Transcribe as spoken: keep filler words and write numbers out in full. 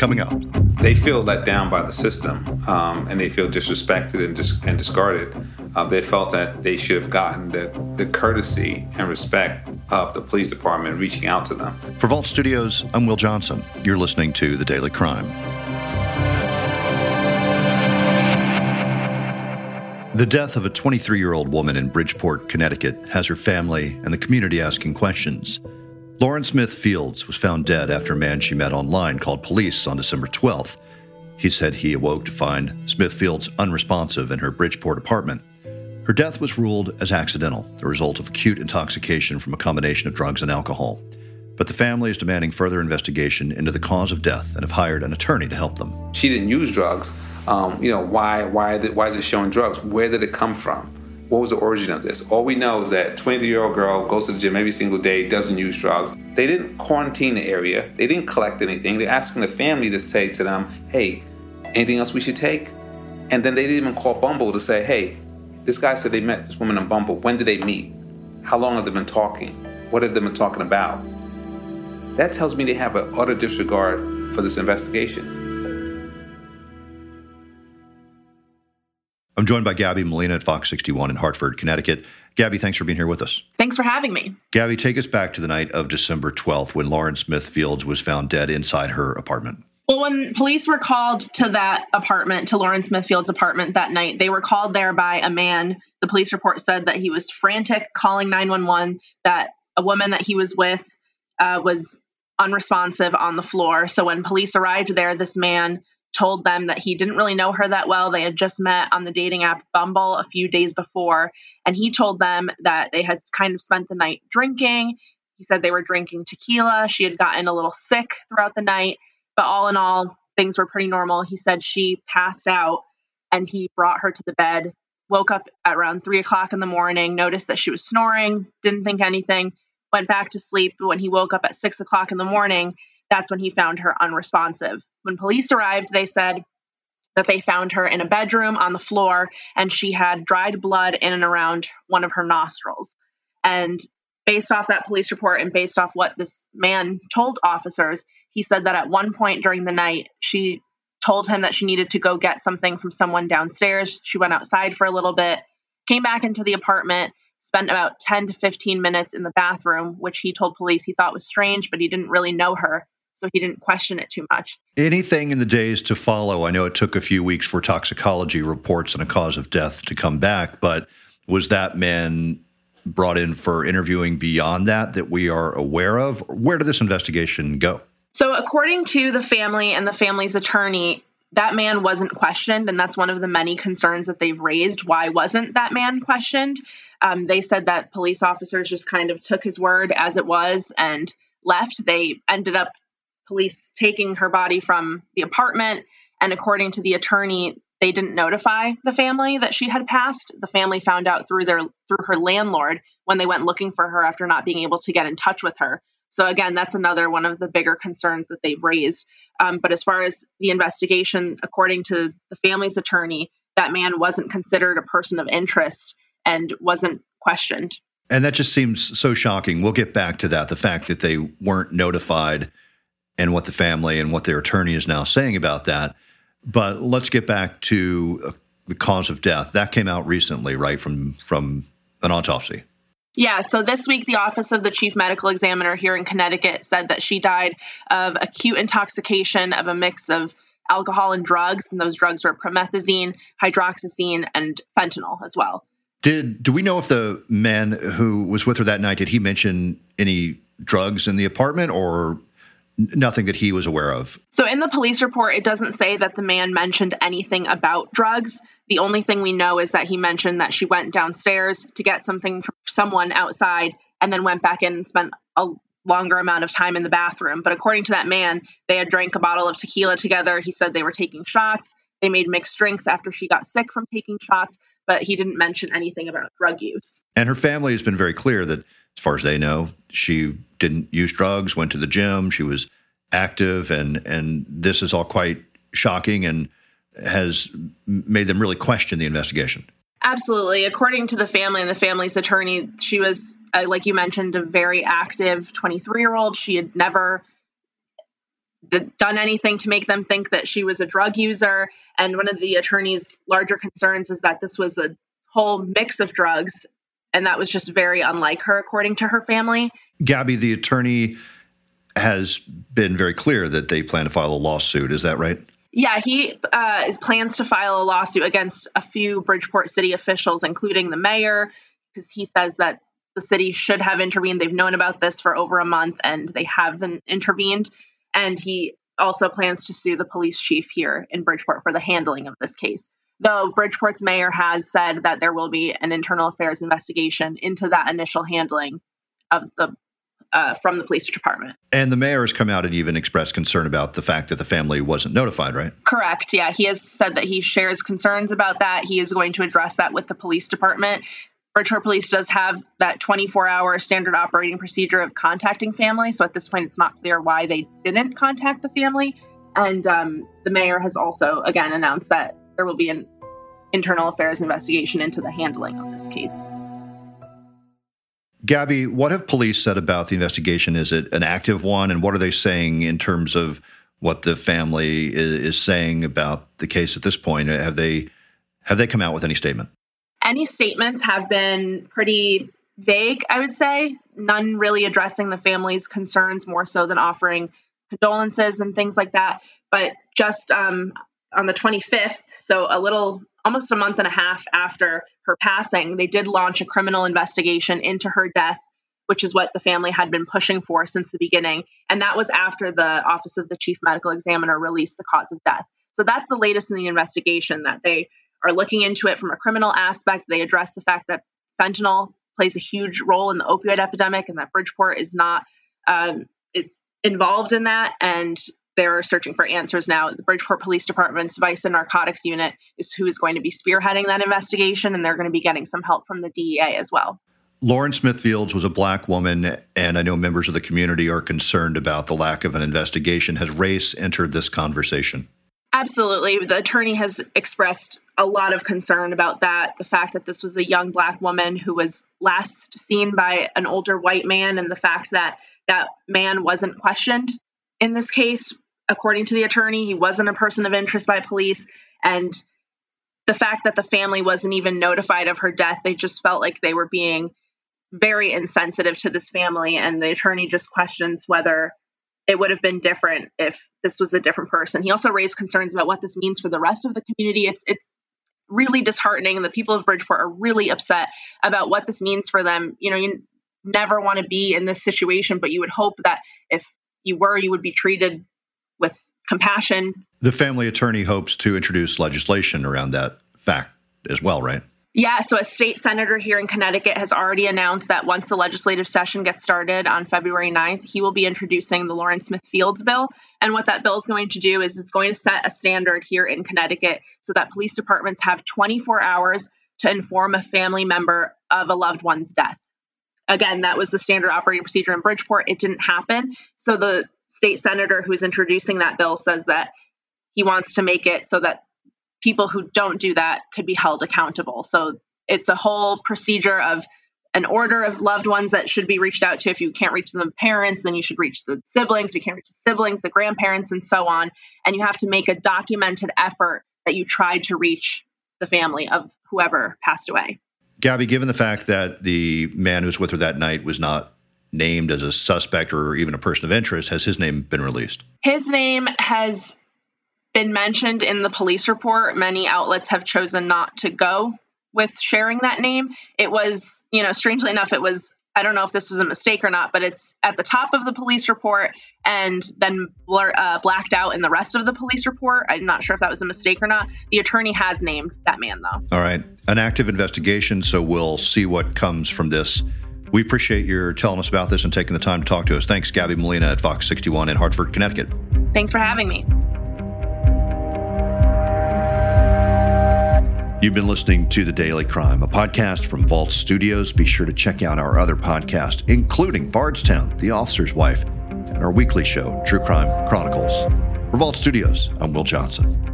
coming up. They feel let down by the system, um, and they feel disrespected and, dis- and discarded. Uh, they felt that they should have gotten the, the courtesy and respect of the police department reaching out to them. For Vault Studios, I'm Will Johnson. You're listening to The Daily Crime. The death of a twenty-three-year-old woman in Bridgeport, Connecticut, has her family and the community asking questions. Lauren Smith Fields was found dead after a man she met online called police on December twelfth. He said he awoke to find Smith Fields unresponsive in her Bridgeport apartment. Her death was ruled as accidental, the result of acute intoxication from a combination of drugs and alcohol. But the family is demanding further investigation into the cause of death and have hired an attorney to help them. She didn't use drugs. Um, you know, why, why, why is it showing drugs? Where did it come from? What was the origin of this? All we know is that twenty-three-year-old girl goes to the gym every single day, doesn't use drugs. They didn't quarantine the area. They didn't collect anything. They're asking the family to say to them, hey, anything else we should take? And then they didn't even call Bumble to say, hey, this guy said they met this woman on Bumble. When did they meet? How long have they been talking? What have they been talking about? That tells me they have an utter disregard for this investigation. I'm joined by Gabby Molina at Fox sixty-one in Hartford, Connecticut. Gabby, thanks for being here with us. Thanks for having me. Gabby, take us back to the night of December twelfth when Lauren Smith Fields was found dead inside her apartment. Well, when police were called to that apartment, to Lauren Smith Fields' apartment that night, they were called there by a man. The police report said that he was frantic, calling nine one one, that a woman that he was with uh, was unresponsive on the floor. So when police arrived there, this man told them that he didn't really know her that well. They had just met on the dating app Bumble a few days before. And he told them that they had kind of spent the night drinking. He said they were drinking tequila. She had gotten a little sick throughout the night. But all in all, things were pretty normal. He said she passed out and he brought her to the bed, woke up at around three o'clock in the morning, noticed that she was snoring, didn't think anything, went back to sleep. But when he woke up at six o'clock in the morning, that's when he found her unresponsive. When police arrived, they said that they found her in a bedroom on the floor and she had dried blood in and around one of her nostrils. And based off that police report and based off what this man told officers, he said that at one point during the night, she told him that she needed to go get something from someone downstairs. She went outside for a little bit, came back into the apartment, spent about ten to fifteen minutes in the bathroom, which he told police he thought was strange, but he didn't really know her, so he didn't question it too much. Anything in the days to follow? I know it took a few weeks for toxicology reports and a cause of death to come back, but was that man brought in for interviewing beyond that that we are aware of? Where did this investigation go? So according to the family and the family's attorney, that man wasn't questioned, and that's one of the many concerns that they've raised. Why wasn't that man questioned? Um, they said that police officers just kind of took his word as it was and left. They ended up police taking her body from the apartment, and according to the attorney, they didn't notify the family that she had passed. The family found out through their through her landlord when they went looking for her after not being able to get in touch with her. So again, that's another one of the bigger concerns that they've raised. Um, but as far as the investigation, according to the family's attorney, that man wasn't considered a person of interest and wasn't questioned. And that just seems so shocking. We'll get back to that, the fact that they weren't notified and what the family and what their attorney is now saying about that. But let's get back to uh, the cause of death. That came out recently, right, from from an autopsy. Yeah, so this week, the Office of the Chief Medical Examiner here in Connecticut said that she died of acute intoxication of a mix of alcohol and drugs, and those drugs were promethazine, hydroxyzine, and fentanyl as well. Did do we know if the man who was with her that night, did he mention any drugs in the apartment or nothing that he was aware of? So in the police report, it doesn't say that the man mentioned anything about drugs. The only thing we know is that he mentioned that she went downstairs to get something from someone outside and then went back in and spent a longer amount of time in the bathroom. But according to that man, they had drank a bottle of tequila together. He said they were taking shots. They made mixed drinks after she got sick from taking shots, but he didn't mention anything about drug use. And her family has been very clear that, as far as they know, she didn't use drugs, went to the gym, she was active, and and this is all quite shocking and has made them really question the investigation. Absolutely. According to the family and the family's attorney, she was, uh, like you mentioned, a very active twenty-three-year-old. She had never done anything to make them think that she was a drug user. And one of the attorney's larger concerns is that this was a whole mix of drugs, and that was just very unlike her, according to her family. Gabby, the attorney has been very clear that they plan to file a lawsuit. Is that right? Yeah, he uh, is plans to file a lawsuit against a few Bridgeport city officials, including the mayor, because he says that the city should have intervened. They've known about this for over a month, and they haven't intervened. And he also plans to sue the police chief here in Bridgeport for the handling of this case. Though Bridgeport's mayor has said that there will be an internal affairs investigation into that initial handling of the uh, from the police department. And the mayor has come out and even expressed concern about the fact that the family wasn't notified, right? Correct. Yeah, he has said that he shares concerns about that. He is going to address that with the police department. Bridgeport Police does have that twenty-four hour standard operating procedure of contacting family. So at this point, it's not clear why they didn't contact the family. And um, the mayor has also, again, announced that there will be an internal affairs investigation into the handling of this case. Gabby, what have police said about the investigation? Is it an active one? And what are they saying in terms of what the family is, is saying about the case at this point? Have they have they come out with any statement? Any statements have been pretty vague, I would say. None really addressing the family's concerns more so than offering condolences and things like that. But just um, on the twenty-fifth, so a little, almost a month and a half after her passing, they did launch a criminal investigation into her death, which is what the family had been pushing for since the beginning. And that was after the Office of the Chief Medical Examiner released the cause of death. So that's the latest in the investigation, that they are looking into it from a criminal aspect. They address the fact that fentanyl plays a huge role in the opioid epidemic, and that Bridgeport is not um, is involved in that. And they're searching for answers now. The Bridgeport Police Department's Vice and Narcotics Unit is who is going to be spearheading that investigation, and they're going to be getting some help from the D E A as well. Lauren Smith Fields was a Black woman, and I know members of the community are concerned about the lack of an investigation. Has race entered this conversation? Absolutely. The attorney has expressed a lot of concern about that. The fact that this was a young Black woman who was last seen by an older white man, and the fact that that man wasn't questioned in this case. According to the attorney, he wasn't a person of interest by police. And the fact that the family wasn't even notified of her death, they just felt like they were being very insensitive to this family. And the attorney just questions whether it would have been different if this was a different person. He also raised concerns about what this means for the rest of the community. It's it's really disheartening, and the people of Bridgeport are really upset about what this means for them. You know, you never want to be in this situation, but you would hope that if you were, you would be treated with compassion. The family attorney hopes to introduce legislation around that fact as well, right? Yeah, so a state senator here in Connecticut has already announced that once the legislative session gets started on February ninth, he will be introducing the Lauren Smith Fields bill. And what that bill is going to do is it's going to set a standard here in Connecticut so that police departments have twenty-four hours to inform a family member of a loved one's death. Again, that was the standard operating procedure in Bridgeport. It didn't happen. So the state senator who's introducing that bill says that he wants to make it so that people who don't do that could be held accountable. So it's a whole procedure of an order of loved ones that should be reached out to. If you can't reach the parents, then you should reach the siblings. If you can't reach the siblings, the grandparents, and so on. And you have to make a documented effort that you tried to reach the family of whoever passed away. Gabby, given the fact that the man who was with her that night was not named as a suspect or even a person of interest, has his name been released? His name has been mentioned in the police report. Many outlets have chosen not to go with sharing that name. It was, you know, strangely enough, it was, I don't know if this was a mistake or not, but it's at the top of the police report and then blur, uh, blacked out in the rest of the police report. I'm not sure if that was a mistake or not. The attorney has named that man, though. All right. An active investigation, so we'll see what comes from this. We appreciate your telling us about this and taking the time to talk to us. Thanks, Gabby Molina at Fox sixty-one in Hartford, Connecticut. Thanks for having me. You've been listening to The Daily Crime, a podcast from Vault Studios. Be sure to check out our other podcasts, including Bardstown, The Officer's Wife, and our weekly show, True Crime Chronicles. For Vault Studios, I'm Will Johnson.